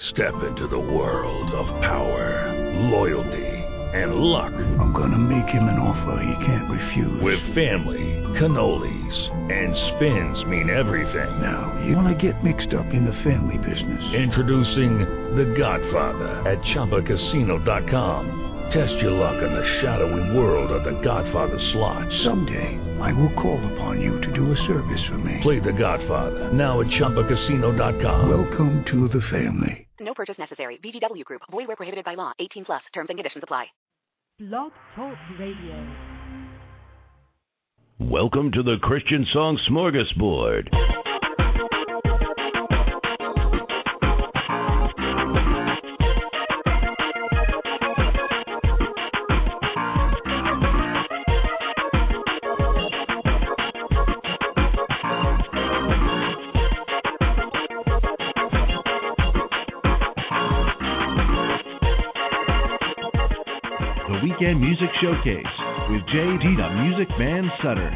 Step into the world of power, loyalty, and luck. I'm gonna make him an offer he can't refuse. With family, cannolis, and spins mean everything. Now, you wanna get mixed up in the family business. Introducing The Godfather at ChumbaCasino.com. Test your luck in the shadowy world of The Godfather slot. Someday, I will call upon you to do a service for me. Play The Godfather now at ChumbaCasino.com. Welcome to the family. No purchase necessary. VGW Group. Void where prohibited by law. 18 plus. Terms and conditions apply. Blog Talk Radio. Welcome to the Christian Song Smorgasbord. Weekend Music Showcase with J.D. the Music Man Sutter.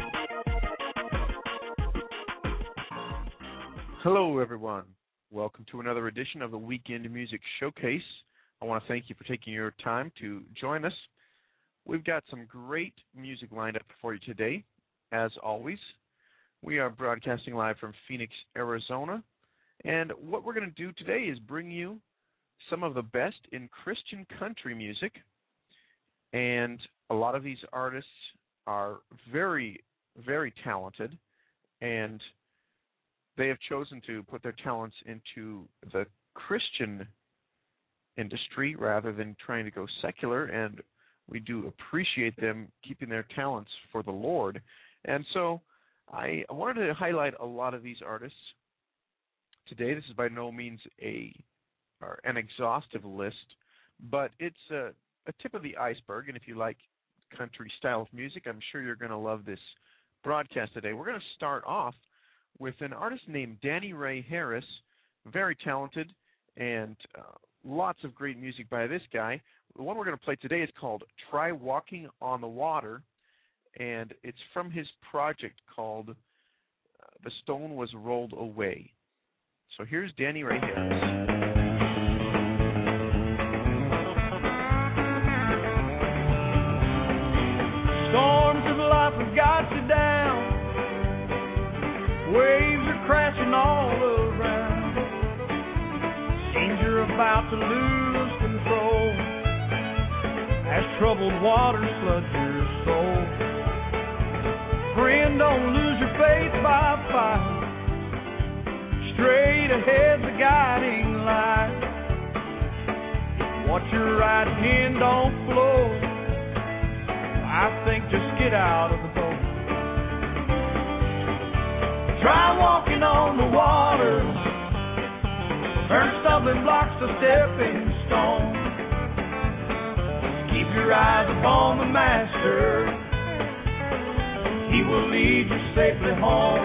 Hello, everyone. Welcome to another edition of the Weekend Music Showcase. I want to thank you for taking your time to join us. We've got some great music lined up for you today. As always, we are broadcasting live from Phoenix, Arizona. And what we're going to do today is bring you some of the best in Christian country music. And a lot of these artists are very, very talented, and they have chosen to put their talents into the Christian industry rather than trying to go secular, and we do appreciate them keeping their talents for the Lord. And so I wanted to highlight a lot of these artists today. This is by no means an exhaustive list, but it's a tip of the iceberg, and if you like country style of music, I'm sure you're going to love this broadcast today. We're going to start off with an artist named Danny Ray Harris, very talented, and lots of great music by this guy. The one we're going to play today is called Try Walking on the Water, and it's from his project called The Stone Was Rolled Away. So here's Danny Ray Harris. Storms of life have got you down. Waves are crashing all around. Seems you're about to lose control as troubled waters flood your soul. Friend, don't lose your faith by fight. Straight ahead's the guiding light. What you're riding in don't flow. I think just get out of the boat. Try walking on the water. Turn stumbling blocks to stepping stones. Keep your eyes upon the Master. He will lead you safely home.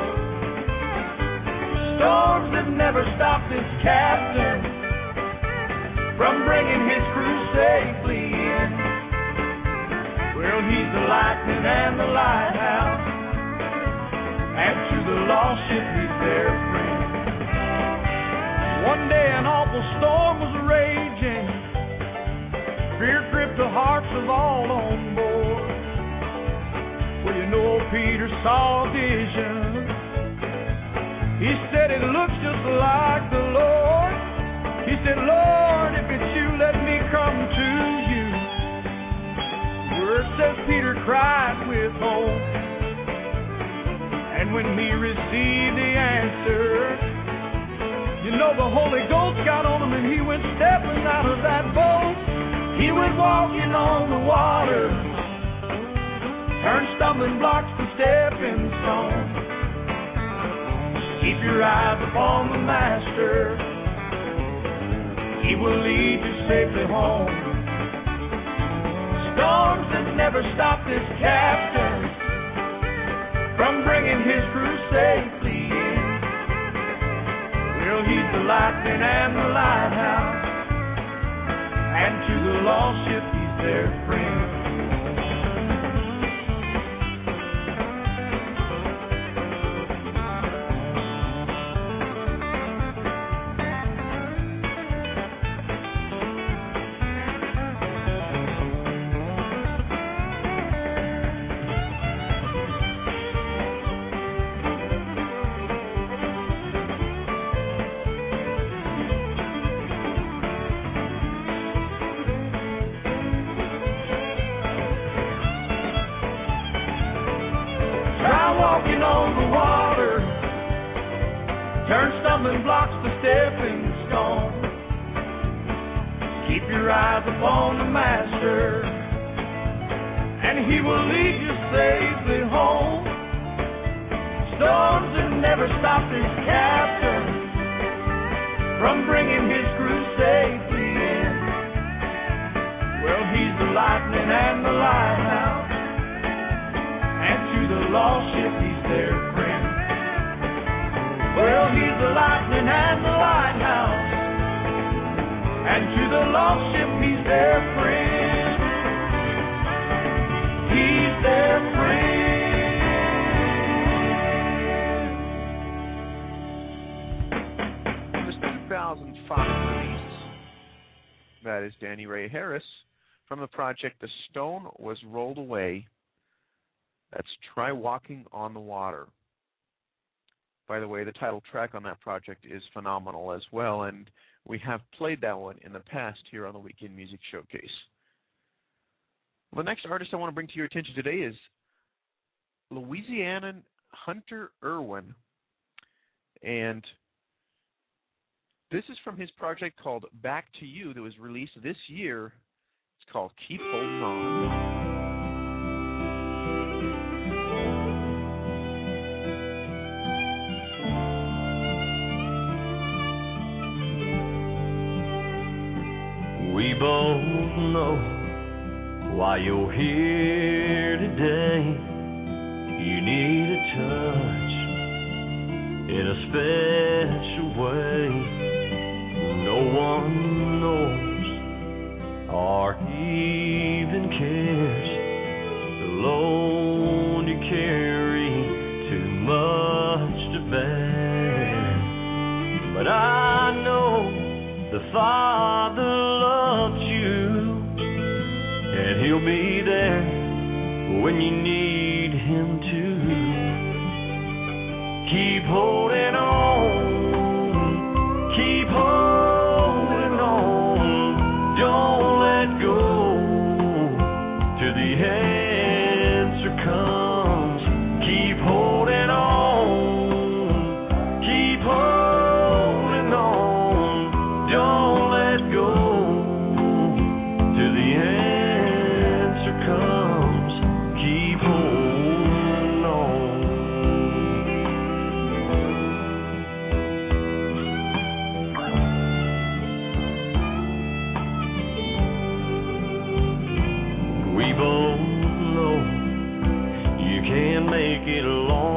Storms have never stopped this captain from bringing his crew safely in. Well, he's the lightning and the lighthouse, and to the lost ship he's their friend. One day an awful storm was raging. Fear gripped the hearts of all on board. Well, you know Peter saw a vision. He said it looks just like the Lord. He said, Lord, if it's you, let me come to you. Word says Peter cried with hope, and when he received the answer, you know the Holy Ghost got on him and he went stepping out of that boat. He went walking on the water, turned stumbling blocks to stepping stones. Keep your eyes upon the Master. He will lead you safely home. Storms that never stop this captain from bringing his crew safely in. Well, he's the lightning and the lighthouse, and to the lost ship he's their friend. stumbling blocks to stepping stones. Keep your eyes upon the Master, and He will lead you safely home. Storms have never stopped His captain from bringing His crew safely in. Well, He's the lightning and the lighthouse, and to the lost ship He's their friend. Well, He's the lightning and the lighthouse, and to the lost ship He's their friend. He's their friend. This 2005 release, that is Danny Ray Harris, from the project The Stone Was Rolled Away. That's Try Walking on the Water. By the way, the title track on that project is phenomenal as well, and we have played that one in the past here on the Weekend Music Showcase. Well, the next artist I want to bring to your attention today is Louisianan Hunter Irwin, and this is from his project called Back to You that was released this year. It's called Keep Holding On. We both know why you're here today. You need a touch in a special way. No one knows or even cares the load you carry, too much to bear. But I know the Father loves you, and He'll be there when you need Him to. Keep holding on, keep holding on, don't let go till the answer comes. Keep holding on, keep holding on, don't let go till the answer comes. Keep holding on. We both know you can't make it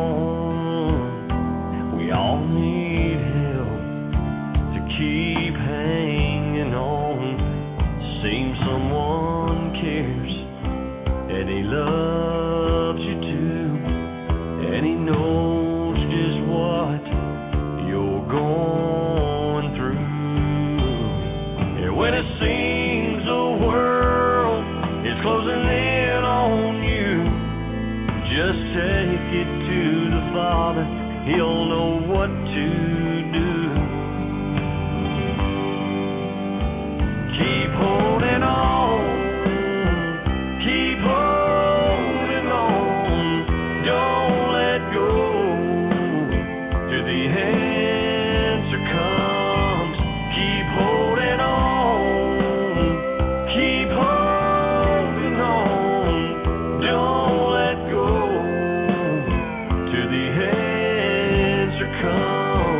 alone. We all need help to keep hanging on. Seems someone cares, and He loves you too, and He knows just what you're going through. And when it seems the world is closing in on you, just take it to the Father. He'll know what to do. Keep holding on, keep holding on, don't let go till the answer comes. Keep holding on, keep holding on, don't let go till the answer comes.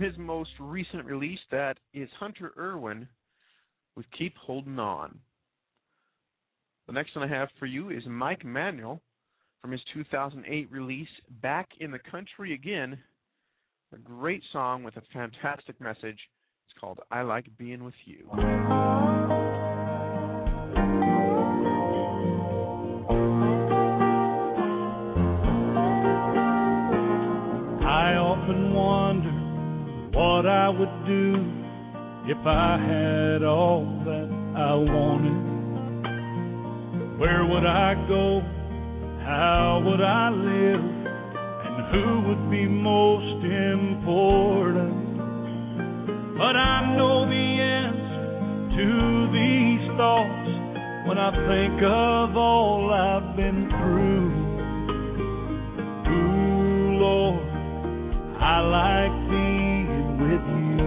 his most recent release, that is Hunter Irwin with Keep Holding On. The next one I have for you is Mike Manuel from his 2008 release, Back in the Country Again. A great song with a fantastic message. It's called I Like Being With You. I often wonder what I would do if I had all that I wanted. Where would I go? How would I live? And who would be most important? But I know the answer to these thoughts when I think of all I've been through. Ooh, Lord, I like being with you.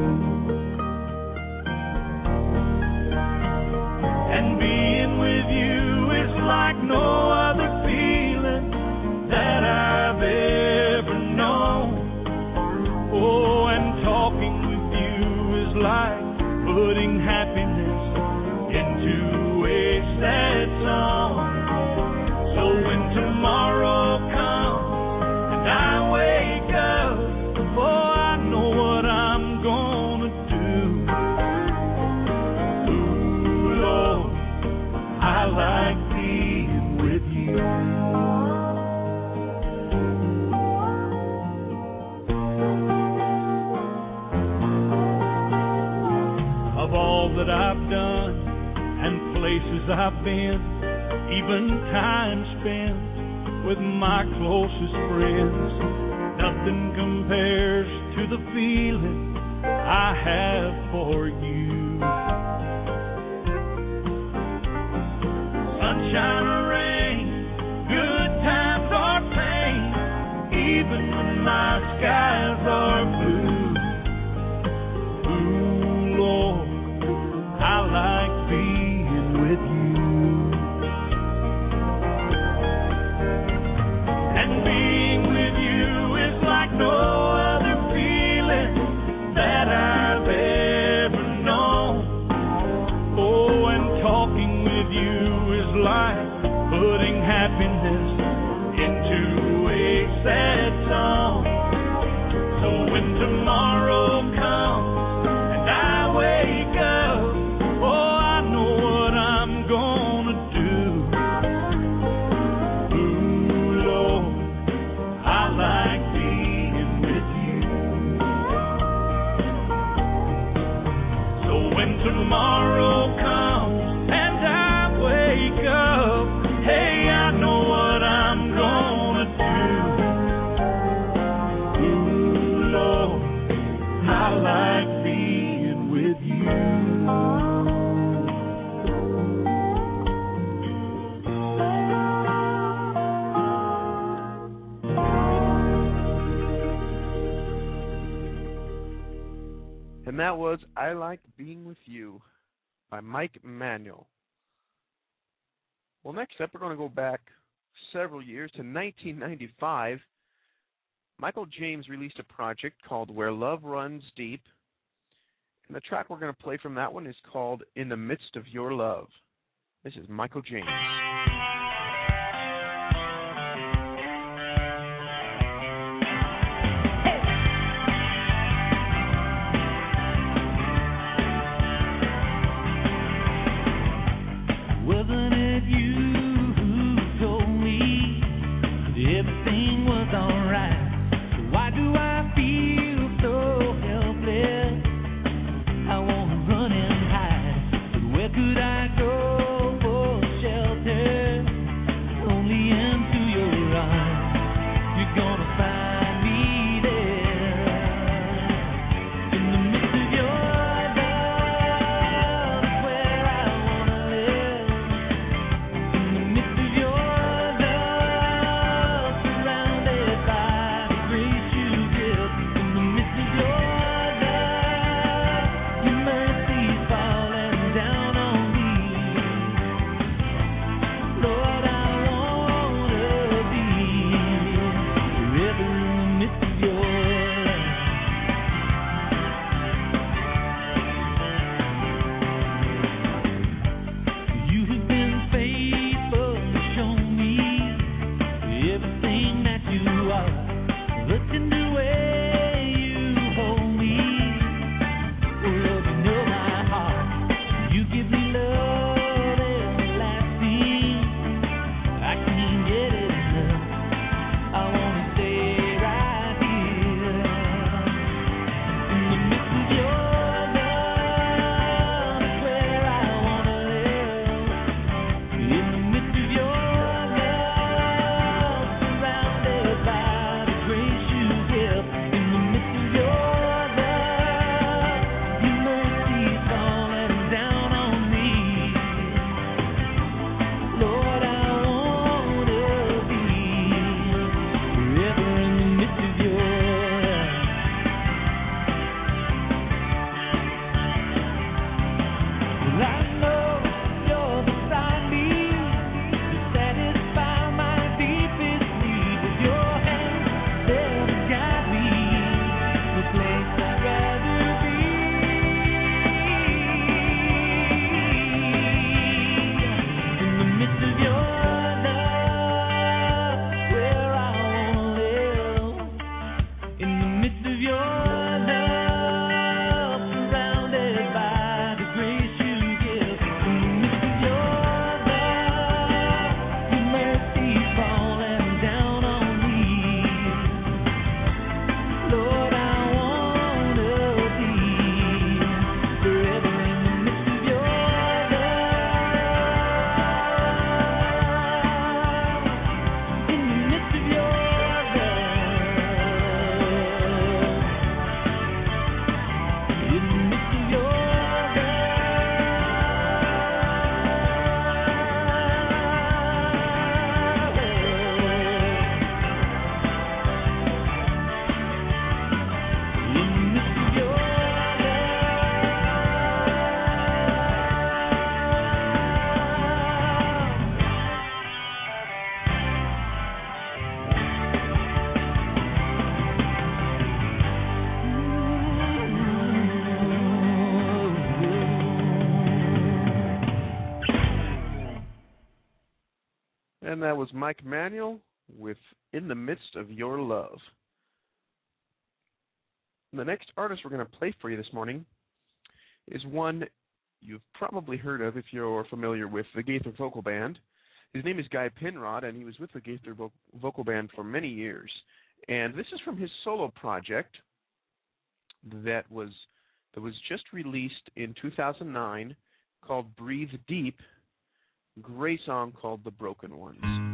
And being with you is like no other feeling that I've ever known. Oh, and talking with you is like putting happiness into a sad song. So when tomorrow comes and I wake up, oh, I know what I'm gonna do. Ooh, Lord, I like being with you. Of all that I've done and places I've been, even time spent with my closest friends, nothing compares to the feeling I have for you. Sunshine or rain, good times or pain, even when my skies are blue. Ooh, Lord, I like being with you. And being with you is like no other feeling that I've ever known. Oh, and talking with you is like putting happiness into a sad song. So when tomorrow comes and I wake up, oh, I know what I'm gonna do. Ooh, Lord, I like being with you. So when tomorrow comes and I wake up, hey, I know what I'm gonna do. Ooh, Lord, I like being with you. And that was I Like Being With You by Mike Manuel. Well, next up, we're going to go back several years to 1995. Michael James released a project called Where Love Runs Deep. And the track we're going to play from that one is called In the Midst of Your Love. This is Michael James. Wasn't it you who told me that everything was alright? So why do I feel so helpless? I wanna run and hide, but where could I go for shelter? And that was Mike Manuel with In the Midst of Your Love. The next artist we're going to play for you this morning is one you've probably heard of if you're familiar with the Gaither Vocal Band. His name is Guy Penrod, and he was with the Gaither Vocal Band for many years. And this is from his solo project that was just released in 2009 called Breathe Deep. Great song called The Broken Ones.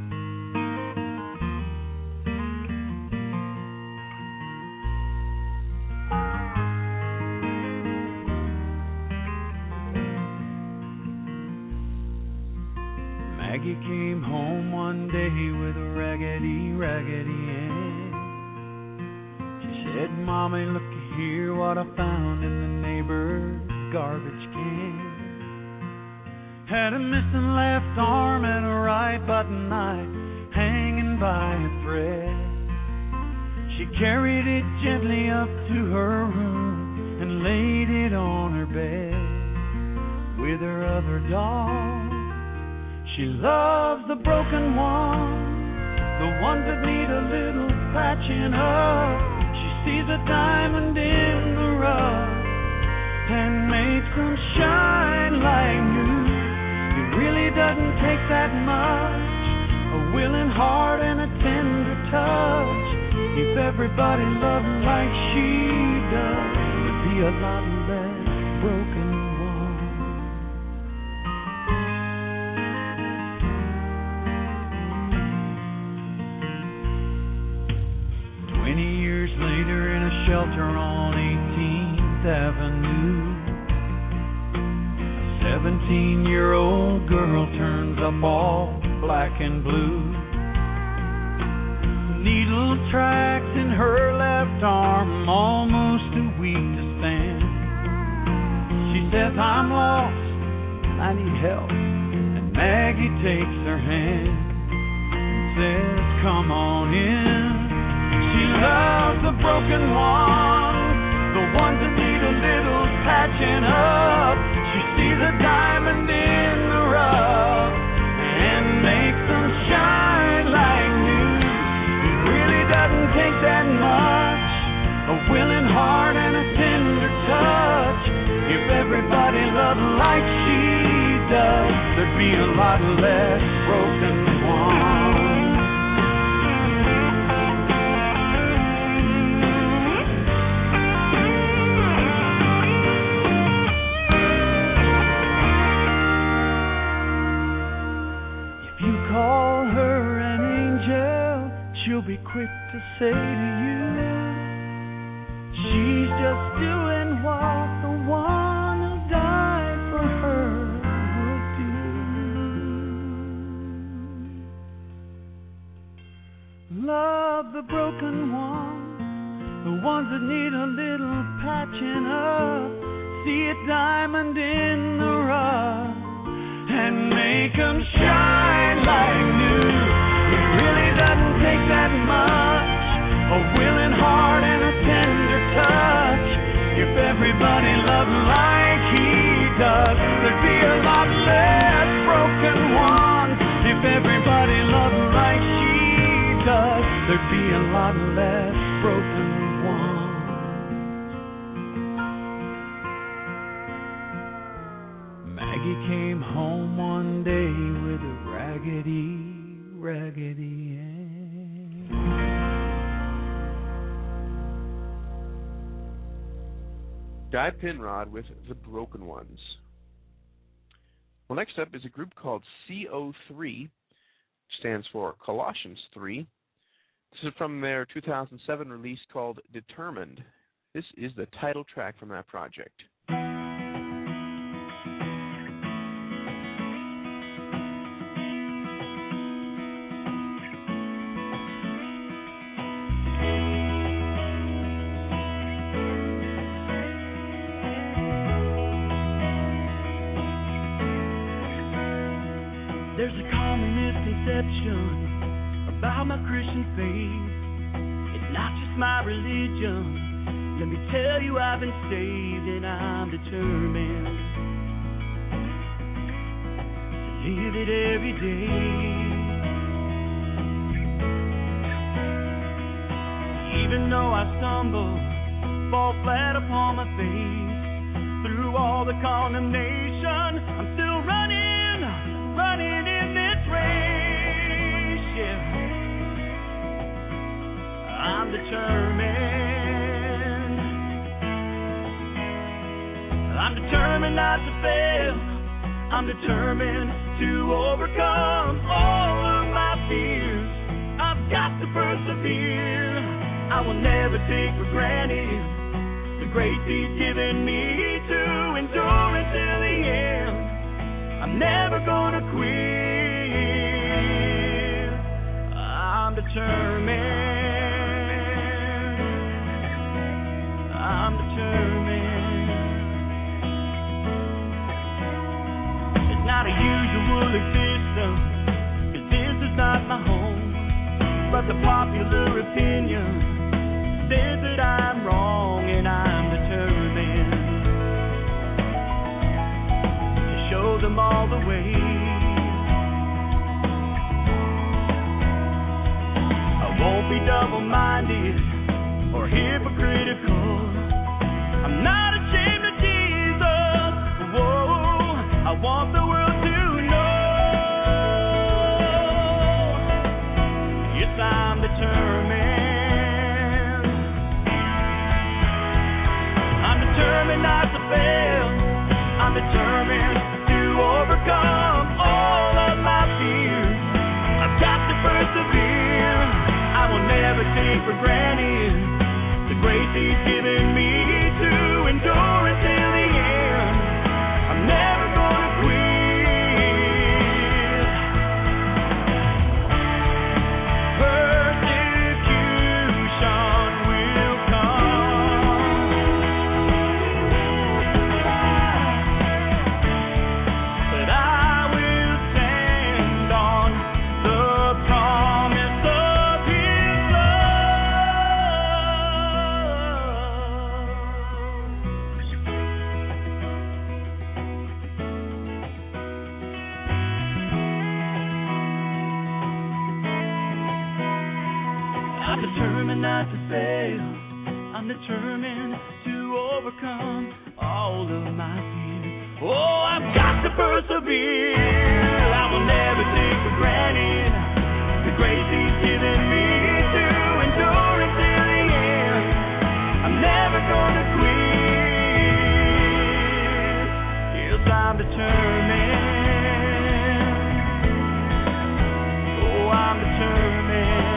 Maggie came home one day with a raggedy end. She said, Mommy, look here what I found in the neighbor's garbage can. Had a missing left arm and a right button knife hanging by a thread. She carried it gently up to her room and laid it on her bed with her other doll. She loves the broken ones that need a little patching up. She sees a diamond in the rough and makes them shine like new. It really doesn't take that much, a willing heart and a tender touch. If everybody loved like she does, there'd be a lot less broken. 20 years later in a shelter on 18th Avenue, a 17-year-old girl turns up all black and blue. Needle tracks in her left arm, almost too weak to stand. She says, I'm lost, I need help. And Maggie takes her hand and says, come on in. She loves the broken ones, the ones that need a little patching up. She sees a diamond in the rough and makes them shine like new. It really doesn't take that much, a willing heart and a tender touch. If everybody loved like she does, there'd be a lot less broken ones. Call her an angel, she'll be quick to say to you, she's just doing what the one who died for her would do. Love the broken ones, the ones that need a little patching up. See a diamond in the rough and make them shine like new. It really doesn't take that much, a willing heart and a tender touch. If everybody loved like he does, there'd be a lot less broken ones. If everybody loved like she does, there'd be a lot less broken ones. Maggie came home one day with a raggedy end. Guy Penrod with The Broken Ones. Well, next up is a group called CO3, stands for Colossians 3. This is from their 2007 release called Determined. This is the title track from that project. There's a common misconception about my Christian faith. It's not just my religion. Let me tell you, I've been saved and I'm determined to live it every day. I stumble, fall flat upon my face. Through all the condemnation, I'm still running in this race, yeah. I'm determined not to fail. I'm determined to overcome all of my fears. I've got to persevere. I will never take for granted the grace He's given me to endure until the end. I'm never gonna quit. I'm determined. I'm determined. It's not a usual existence, 'cause this is not my home. But the popular opinion says that I'm wrong, and I'm determined to show them all the way. I won't be double-minded or hypocritical. I'm not ashamed of Jesus. Whoa, I want the world to know. Yes, I'm determined. Not to fail. I'm determined to overcome all of my fears. I've got to persevere. I will never take for granted the grace He's given me to endure until the end. I'm never gonna quit. Persecution will come, but I will stand on the promise of His I'm determined not to fail. I'm determined to overcome all of my fears. Oh, I've got to persevere. I will never take for granted the grace He's given me to endure until the end. I'm never gonna quit. Yes, I'm determined. Oh, I'm determined.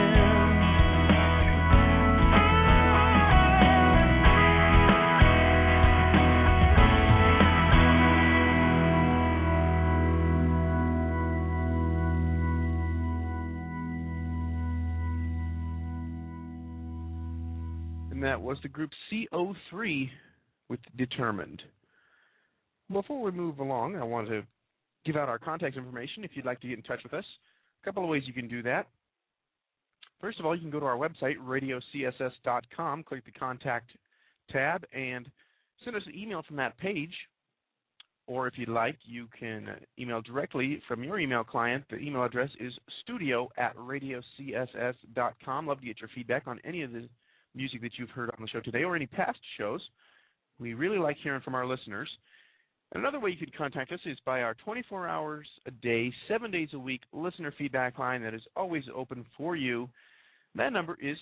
And that was the group CO3 with Determined. Before we move along, I want to give out our contact information if you'd like to get in touch with us. A couple of ways you can do that. First of all, you can go to our website, radiocss.com, click the Contact tab, and send us an email from that page. Or if you'd like, you can email directly from your email client. The email address is studio@radiocss.com. Love to get your feedback on any of the music that you've heard on the show today or any past shows. We really like hearing from our listeners. And another way you could contact us is by our 24 hours a day, 7 days a week listener feedback line that is always open for you. That number is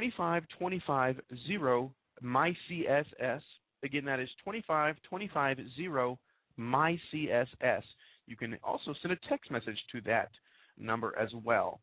25250-MyCSS. Again, that is 25250-MyCSS. You can also send a text message to that number as well.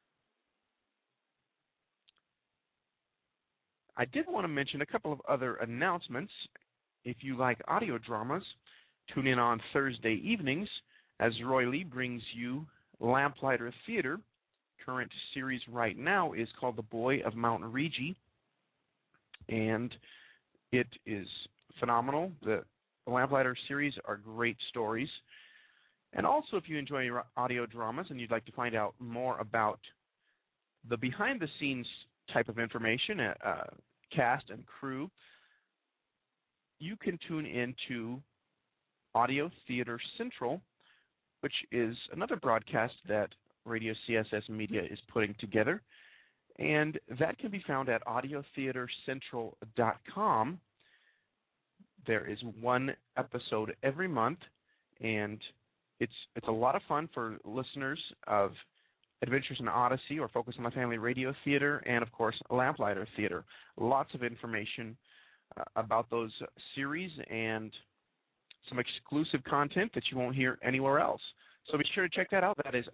I did want to mention a couple of other announcements. If you like audio dramas, tune in on Thursday evenings as Roy Lee brings you Lamplighter Theater. Current series right now is called The Boy of Mount Rigi, and it is phenomenal. The Lamplighter series are great stories. And also, if you enjoy audio dramas and you'd like to find out more about the behind-the-scenes type of information, cast and crew, you can tune into Audio Theater Central, which is another broadcast that Radio CSS Media is putting together. And that can be found at audiotheatercentral.com. There is one episode every month, and it's a lot of fun for listeners of Adventures in Odyssey or Focus on the Family Radio Theater and, of course, Lamplighter Theater. Lots of information about those series and some exclusive content that you won't hear anywhere else. So be sure to check that out. That is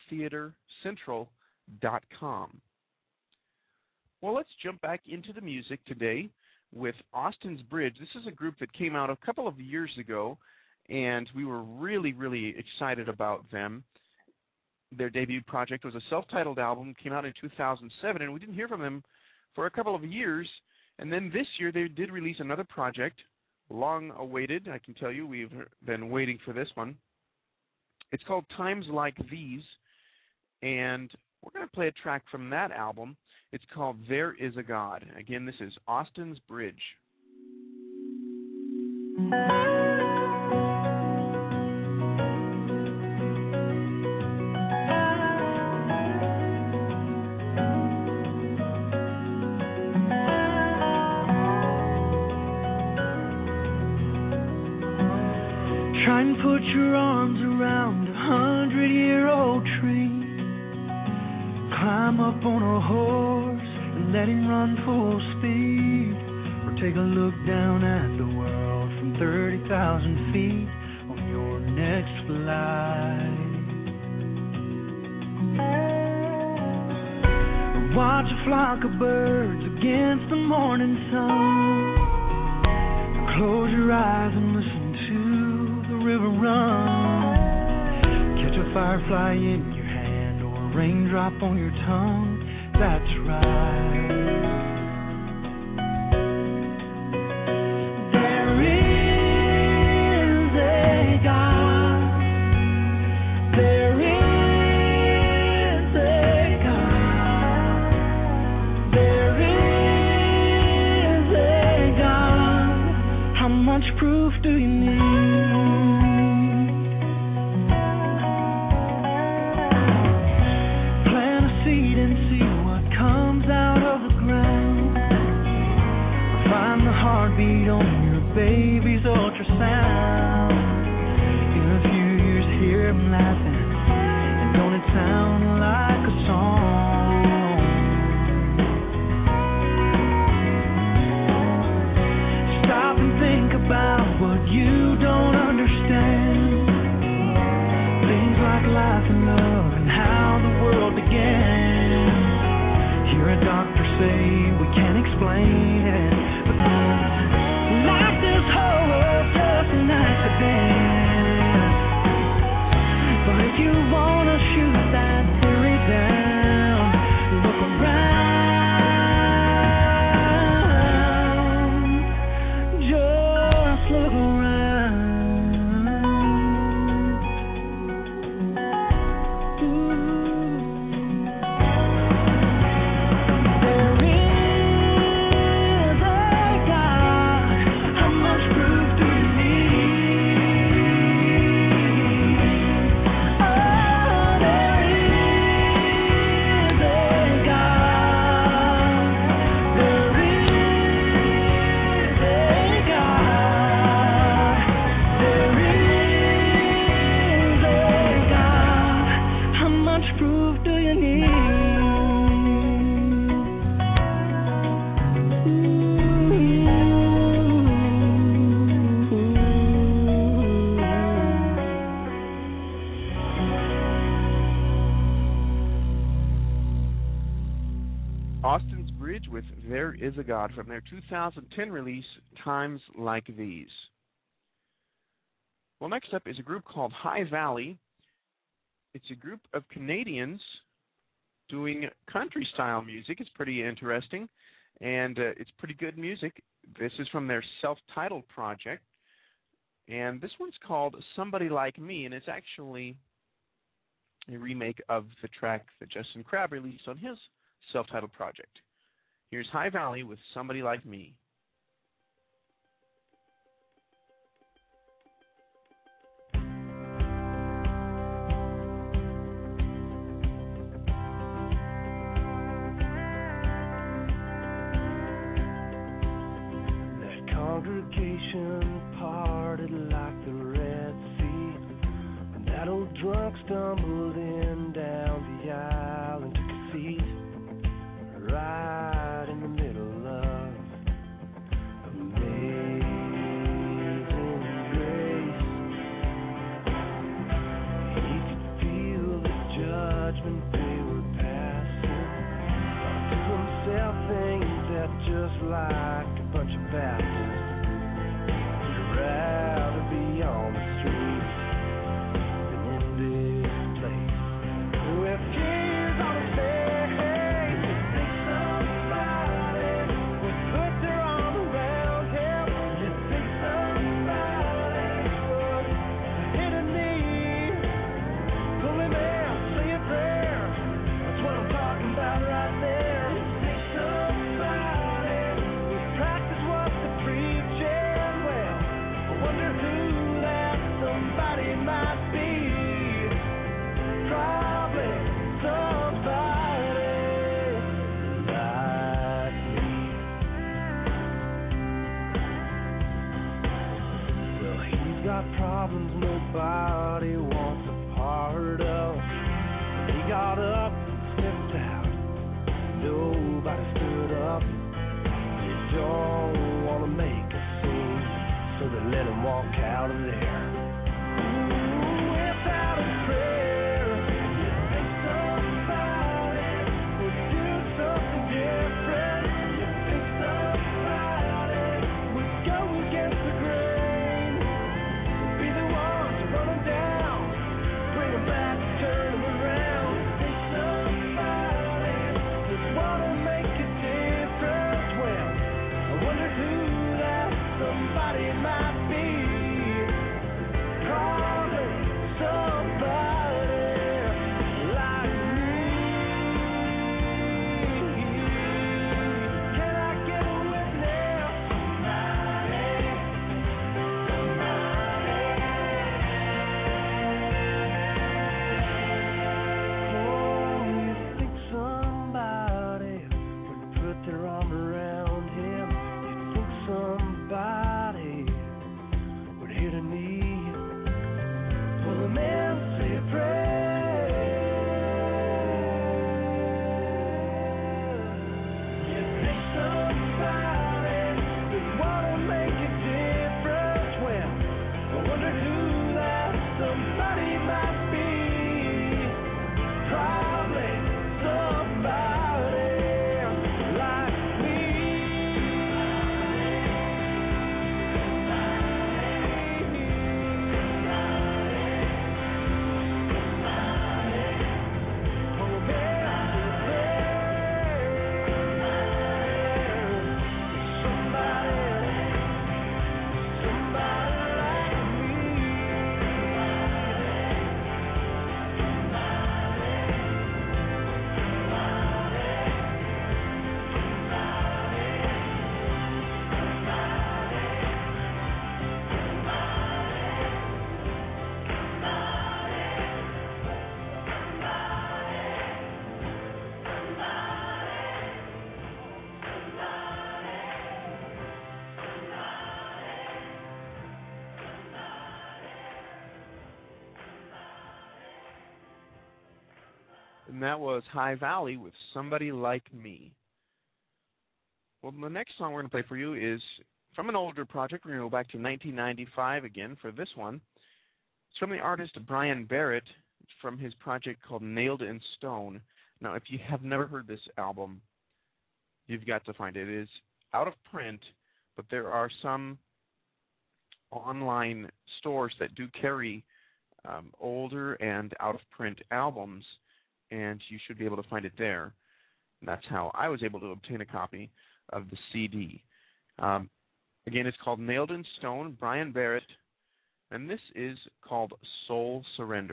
audiotheatercentral.com. Well, let's jump back into the music today with Austin's Bridge. This is a group that came out a couple of years ago, and we were really, really excited about them. Their debut project was a self-titled album, came out in 2007, and we didn't hear from them for a couple of years. And then this year they did release another project, long awaited. I can tell you we've been waiting for this one. It's called Times Like These, and we're going to play a track from that album. It's called There Is a God. Again, this is Austin's Bridge. Try and put your arms around 100-year-old tree. Climb up on a horse and let him run full speed. Or take a look down at the world from 30,000 feet on your next flight. Watch a flock of birds against the morning sun. Close your eyes and listen to the river run. Catch a firefly in your hand or a raindrop on your tongue. That's right. There is a God. There is a God. There is a God. How much proof do you need? Heartbeat on your baby's ultrasound. In a few years, hear him laughing, and don't it sound like a song? Stop and think about what you don't understand. Things like life and love and how the world began. Hear a doctor say we can't explain it. Like this whole world's just an accident. But if you wanna shoot that theory down, look around. Just look around. Austin's Bridge with There Is a God from their 2010 release, Times Like These. Well, next up is a group called High Valley. It's a group of Canadians doing country-style music. It's pretty interesting, and it's pretty good music. This is from their self-titled project, and this one's called Somebody Like Me, and it's actually a remake of the track that Justin Crabb released on his self-titled project. Here's High Valley with Somebody Like Me. ocean parted like the Red Sea, and that old drunk stumbled in down the aisle and took a seat right in the middle of Amazing Grace. He could feel the judgment they were passing, thought to himself things that just like a bunch of Baptists, he'd rather be on the streets than in this place with tears on his face. Problems nobody wants a part of. He got up and stepped out. Nobody stood up. They don't want to make a scene, so they let him walk out of there. Without a prayer, you think somebody would do something different. You think somebody would go against the grain. Back, turn them around. Think somebody would want to make a difference. Well, I wonder who that somebody might be. Probably somebody like me. Can I get a witness? Their arm around him, you'd think somebody would hit a knee. Well, the man say a prayer. You think somebody would want to make a difference. Well, I wonder who that somebody might be. Probably somebody. And that was High Valley with Somebody Like Me. Well, the next song we're going to play for you is from an older project. We're going to go back to 1995 again for this one. It's from the artist Brian Barrett from his project called Nailed in Stone. Now, if you have never heard this album, you've got to find it. It is out of print, but there are some online stores that do carry older and out-of-print albums, and you should be able to find it there. And that's how I was able to obtain a copy of the CD. Again, it's called Nailed in Stone, Brian Barrett, and this is called Soul Surrender.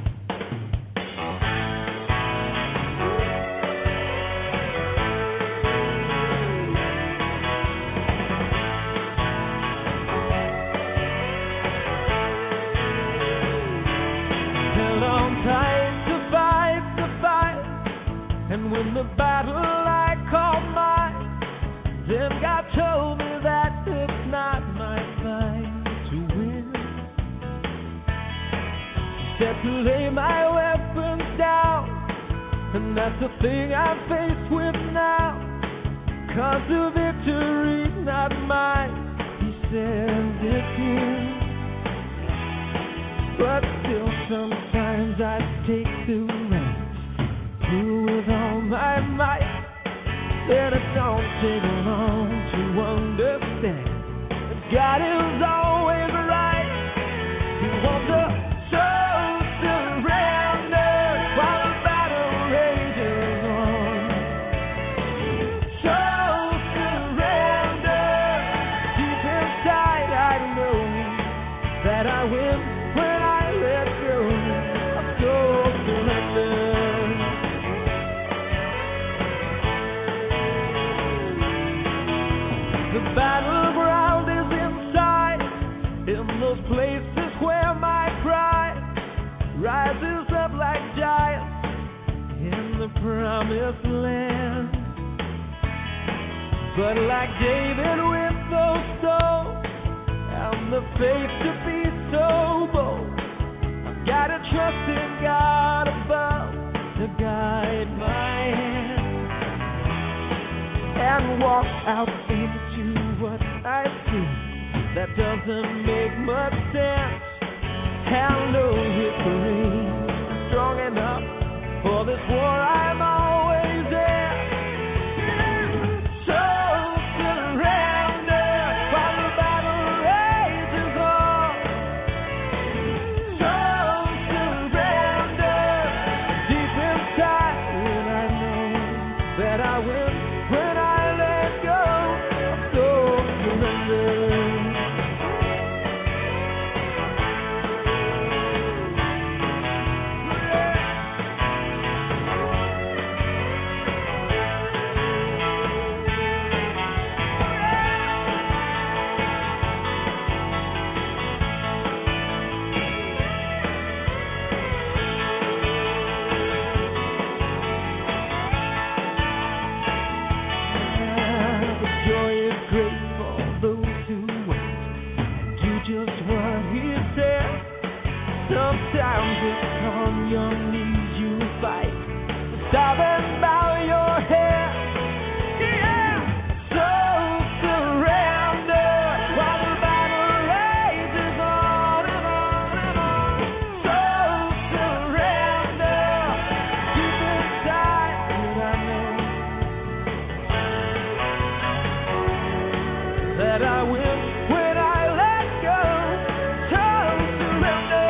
Held on tight to fight, and when the battle I called mine, then God told me that it's not my fight. to lay my weapons down, and that's the thing I'm faced with now. 'Cause the victory's not mine, he says it's his. But still sometimes I take the reins, pull with all my might. Then it don't take long to understand that God is always right. He wants a soul surrender while the battle rages on. Soul surrender. Deep inside I know that I win when I let go. A soul surrender. The battleground is inside, in those places where my pride rises up like giants in the promised land. But like David with those stones and the faith to be so bold, I've got to trust in God above to guide my hand and walk out into what I see that doesn't make much sense. And no victory is strong enough for this war I'm always in. So surrender while the battle rages on. So surrender deep inside, and I know that I will when I let go. So surrender. Sometimes it's on your knees you fight. Stop and bow your head. Yeah. So surrender while the battle rages on and on and on. So surrender deep inside, and I know that I will when I let go. So surrender.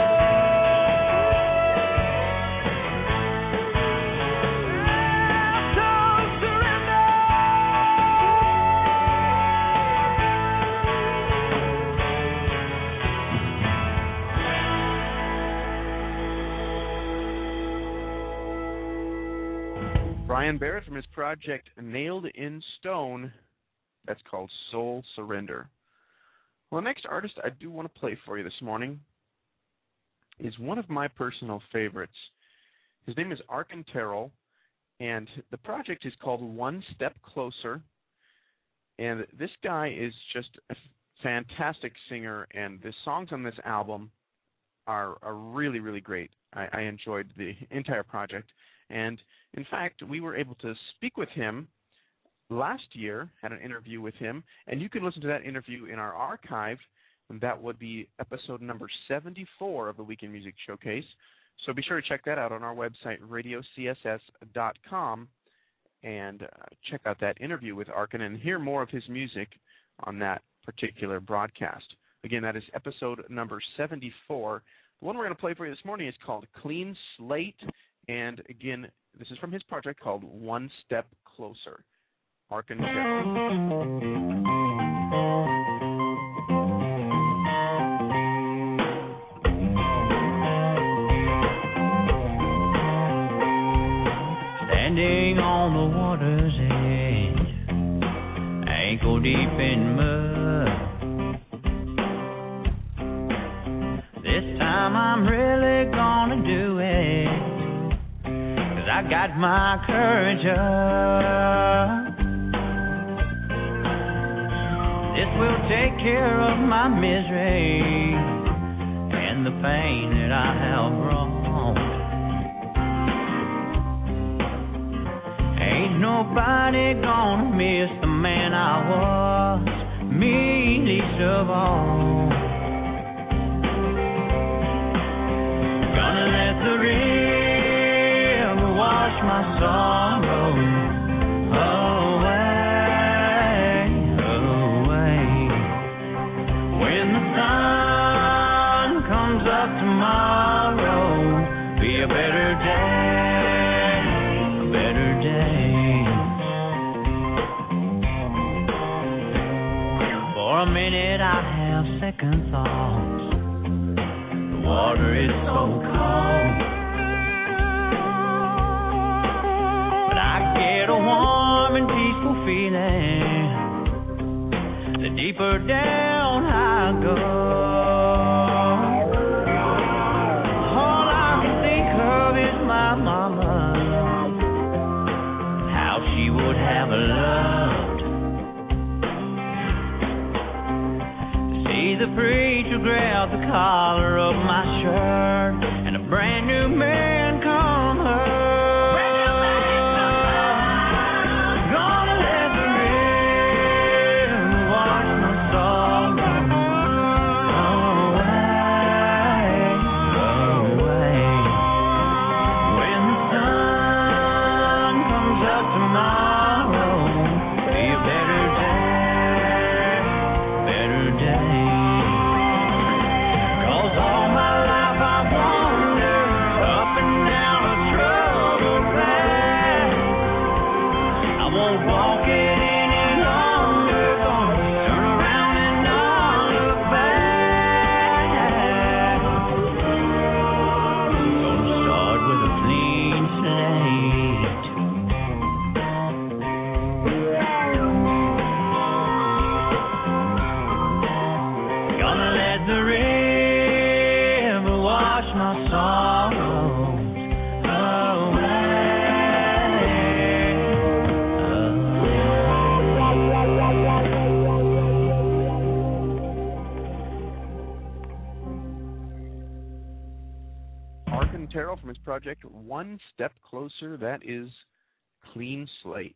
Brian Barrett from his project Nailed in Stone. That's called Soul Surrender. Well, the next artist I do want to play for you this morning is one of my personal favorites. His name is Arkin Terrell, and the project is called One Step Closer. And this guy is just a fantastic singer, and the songs on this album are really, really great. I enjoyed the entire project. And, in fact, we were able to speak with him last year, had an interview with him, and you can listen to that interview in our archive, and that would be episode number 74 of the Weekend Music Showcase. So be sure to check that out on our website, radiocss.com, and check out that interview with Arkin and hear more of his music on that particular broadcast. Again, that is episode number 74. The one we're going to play for you this morning is called Clean Slate. And again, this is from his project called One Step Closer. Arkin Terrell. Standing on the water's edge, ankle deep in mud. This time I'm really gonna do it. I got my courage up. This will take care of my misery and the pain that I have brought. nobody gonna miss the man I was, me least of all. Gonna let the river wash my sorrow away, away. When the sun comes up tomorrow, be a better day, a better day. For a minute I have second thoughts. The water is so cold, but I get a warm and peaceful feeling the deeper down I go. All I can think of is my mama, how she would have loved to see the preacher grab the collar of my shirt and a brand new man come her. Gonna let the river wash my sorrow away, away. When the sun comes up tomorrow, be a better day, better day. 'Cause all my life I wandered up and down a troubled path. I won't walk it any longer, gonna turn around and not look back. Gonna start with a clean slate. Gonna let the river wash my sorrows Arkin Terrell from his project One Step Closer, that is Clean Slate.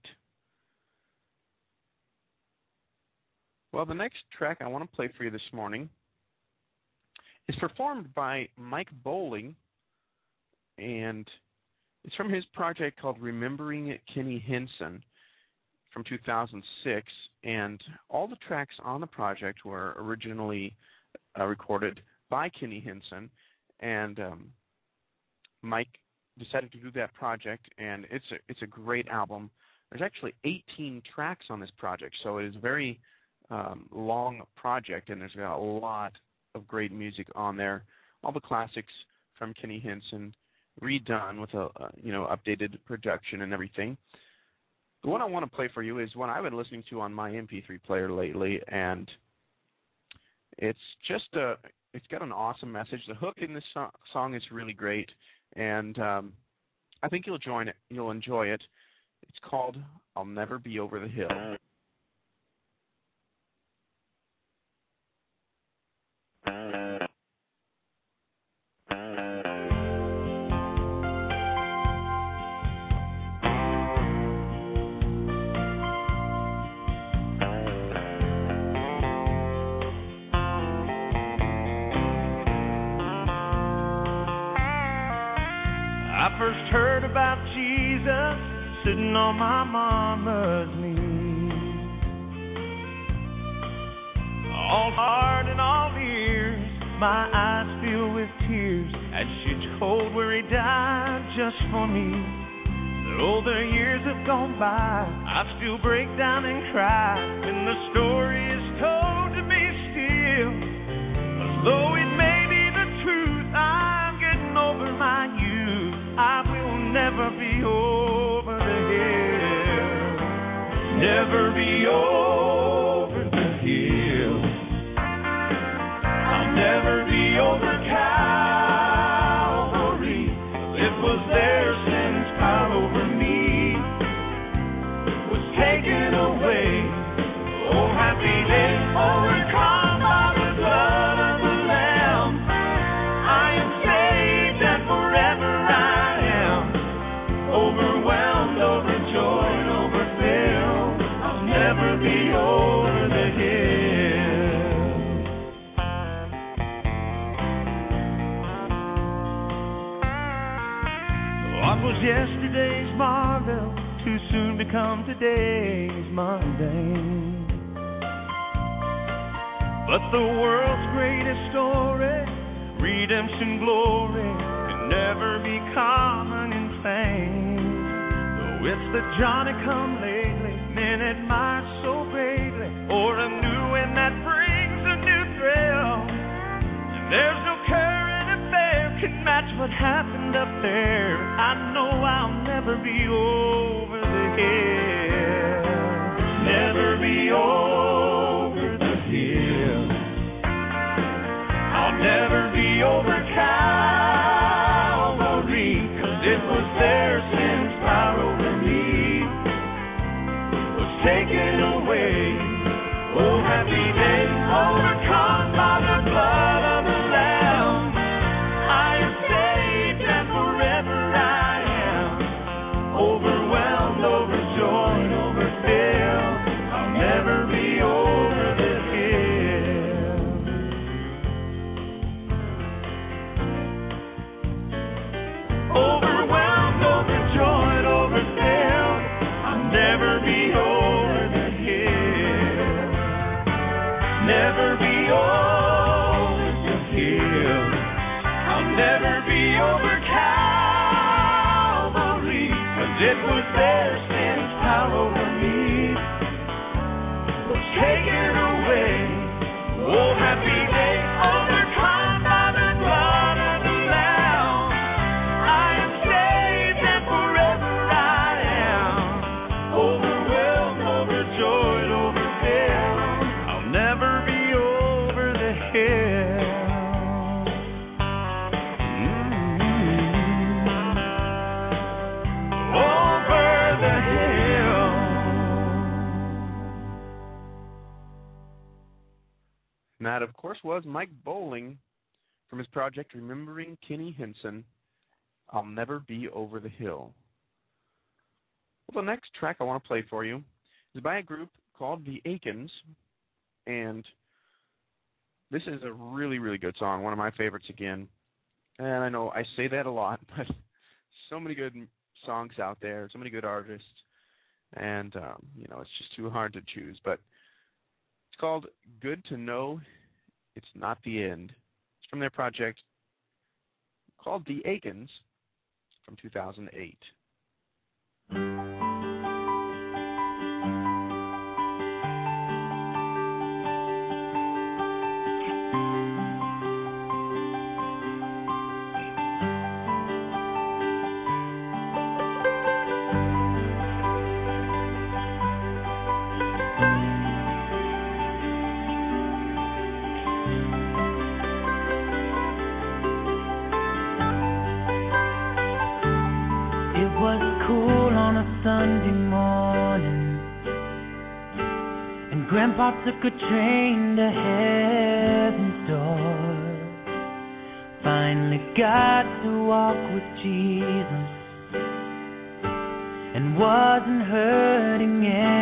Well, the next track I want to play for you this morning is performed by Mike Bowling, and it's from his project called Remembering Kenny Henson from 2006, and all the tracks on the project were originally recorded by Kenny Henson, and Mike decided to do that project, and it's a great album. There's actually 18 tracks on this project, so it is a very long project, and there's got a lot of great music on there. All the classics from Kenny Henson redone with a updated production and everything. The one I want to play for you is one I've been listening to on my MP3 player lately, and it's just it's got an awesome message. The hook in this song is really great, and I think you'll enjoy it. It's called "I'll Never Be Over the Hill." I first heard about Jesus sitting on my mama's knee. All heart and all ears, my eyes filled with tears as she told where he died just for me. Though the years have gone by, I still break down and cry when the story is told to me still. As though it may be the truth, I'm getting over my youth. I will never be over the hill, never be over the hill. I'll never be over Calvary. It was their sins piled over me, was taken away. Oh, happy day, overcome by the blood of the Lamb. I am saved and forever I am overwhelmed, overjoyed. today's mundane. But the world's greatest story, redemption glory, can never be common in fame. Though it's the Johnny-come-lately men admire so greatly, or a new wind that brings a new thrill. And there's no current affair can match what happened up there. I know I'll never be over the hill. Never be over the hill. I'll never be over Calvary, 'cause it was their sin's power over me was taken away. Oh, happy day, overcome by the blood of the Lamb. I am saved and forever I am, overwhelmed, overjoyed, overfilled. I'll never be over the hill. Overwhelmed, overjoyed, overfilled. I'll never be over the hill. Never be over the hill. I'll never be over Calvary, 'cause it was their sin's power over me was taken away. Oh, happy day, overcome by the blood of the Lamb. I am saved and forever I am, overwhelmed, overjoyed, overfilled. I'll never be over the hill. Over the hill. And that, of course, was Mike Bowling from his project Remembering Kenny Henson, I'll Never Be Over the Hill. Well, the next track I want to play for you is by a group called The Aikens, and this is a really, really good song, one of my favorites again. And I know I say that a lot, but so many good songs out there, so many good artists, and, it's just too hard to choose. But it's called Good to Know It's Not the End. It's from their project called The Aikens from 2008. Sunday morning, and Grandpa took a train to heaven's door. Finally got to walk with Jesus and wasn't hurting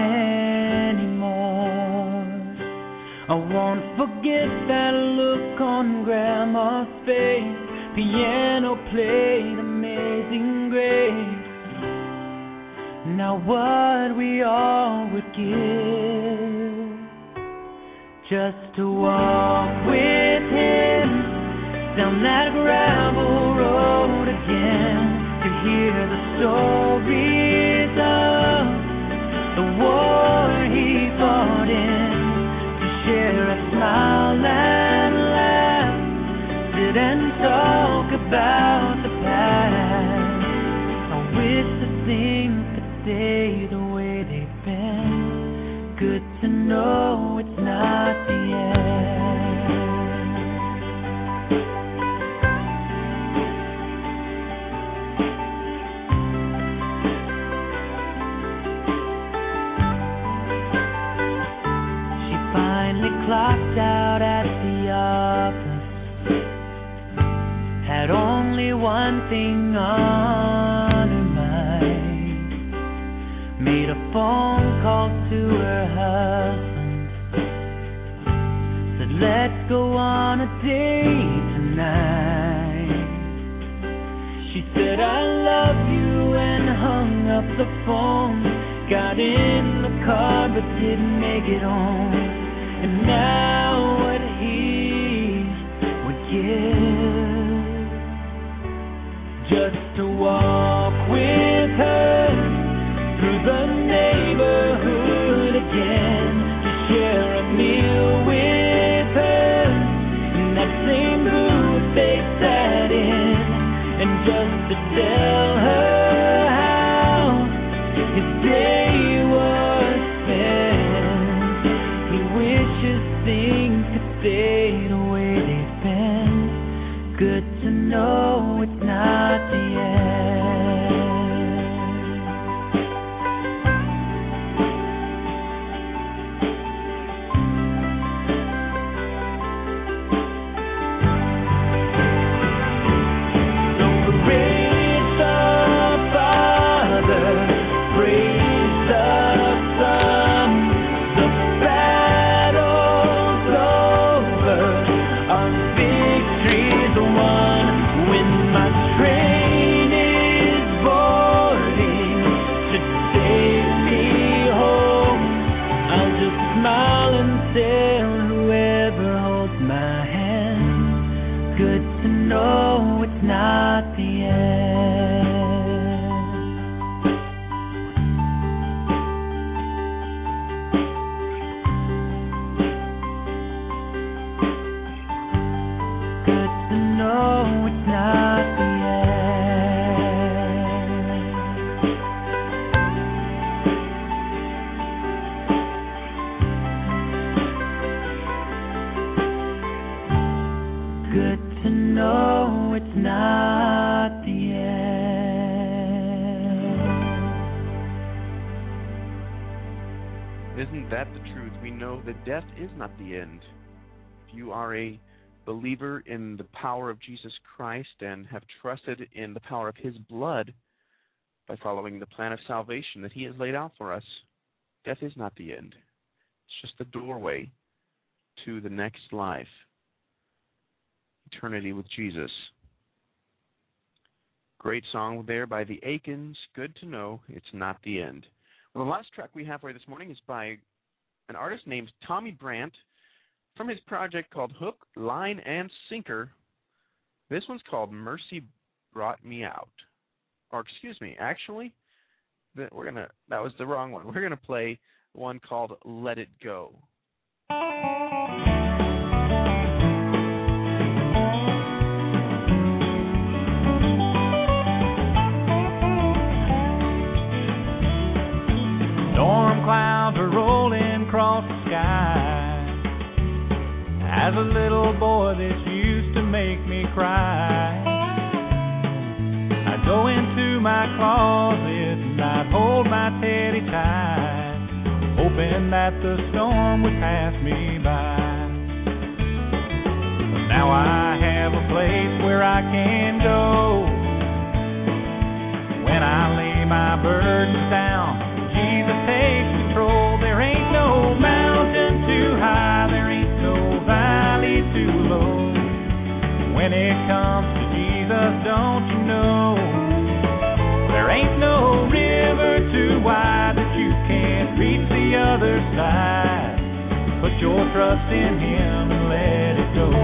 anymore. I won't forget that look on Grandma's face. Piano played Amazing Grace. Now what we all would give just to walk with him down that gravel road again, to hear the stories of the war he fought in, to share a smile and laugh, sit and talk about the past. I wish the things stay the way they've been. Good to know it's not the end. She finally clocked out at the office, had only one thing on her mind. Made a phone call to her husband, said let's go on a date tonight. She said I love you and hung up the phone. got in the car but didn't make it home. And now what he would give just to walk with her through the neighborhood again, to share a meal with her in that same booth they sat in, and just to tell her how his day was spent. He wishes things could stay the way they've been. Good to know it's not the end. Isn't that the truth? We know that death is not the end. If you are a believer in the power of Jesus Christ and have trusted in the power of his blood by following the plan of salvation that he has laid out for us, death is not the end. It's just the doorway to the next life, eternity with Jesus. Great song there by the Aikens, Good to Know It's Not the End. Well, the last track we have for you this morning is by an artist named Tommy Brandt from his project called Hook, Line, and Sinker. This one's called Mercy Brought Me Out. Or excuse me, actually, that was the wrong one. We're going to play one called Let It Go. Storm clouds are rolling across the sky. As a little boy, this used to make me cry. I'd go into my closet and I'd hold my teddy tight, hoping that the storm would pass me by. But now I have a place where I can go when I lay my burdens down. Jesus takes control. There ain't no mountain too high, there ain't no valley too low. When it comes to Jesus, don't you know, there ain't no river too wide that you can't reach the other side. Put your trust in him and let it go.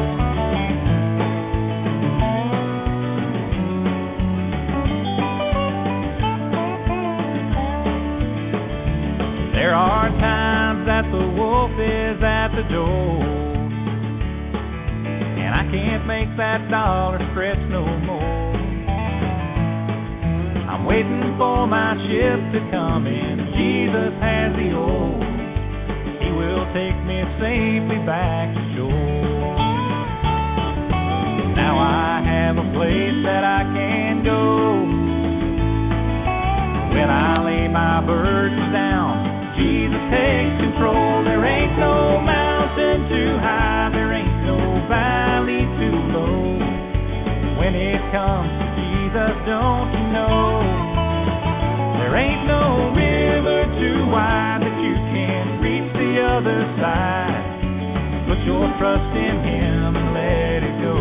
There are times that the wolf is at the door, and I can't make that dollar stretch no more. I'm waiting for my ship to come in. Jesus has the oars. He will take me safely back to shore. Now I have a place that I can go when I lay my burdens down. Jesus takes control. There ain't no mountain too high, there ain't no valley too low. When it comes to Jesus, don't you know, there ain't no river too wide that you can't reach the other side. Put your trust in him and let it go.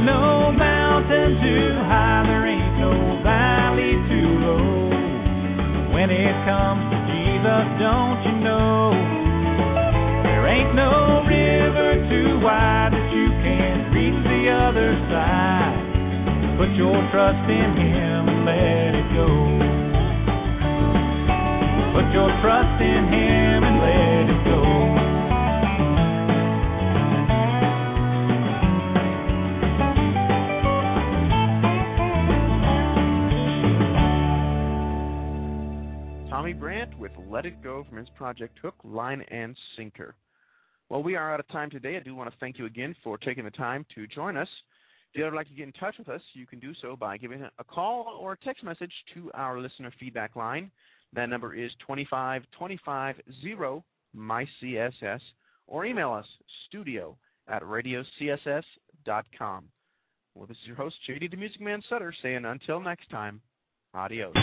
ain't no mountain too high, there ain't no valley too low. When it comes to Jesus, don't you know? There ain't no river too wide that you can't reach the other side. Put your trust in Him and let it go. Put your trust in Him and let it go. Tommy Brandt with Let It Go from his project Hook, Line, and Sinker. Well, we are out of time today. I do want to thank you again for taking the time to join us. If you'd ever like to get in touch with us, you can do so by giving a call or a text message to our listener feedback line. That number is 25250-MyCSS, or email us, studio@radiocss.com. Well, this is your host, J.D. the Music Man Sutter, saying until next time, adios.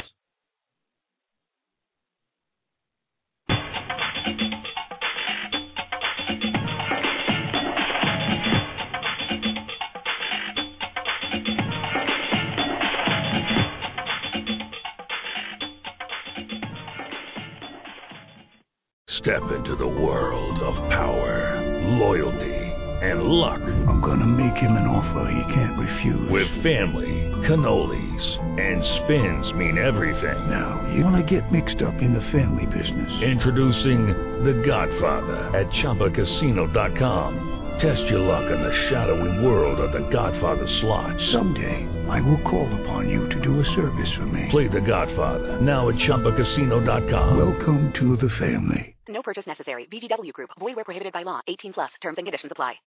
Step into the world of power, loyalty, and luck. I'm gonna make him an offer he can't refuse. With family, cannolis, and spins mean everything. Now, you wanna get mixed up in the family business. Introducing The Godfather at ChumbaCasino.com. Test your luck in the shadowy world of The Godfather slot. Someday, I will call upon you to do a service for me. Play The Godfather now at ChumbaCasino.com. Welcome to the family. No purchase necessary. VGW Group. Void where prohibited by law. 18+. Terms and conditions apply.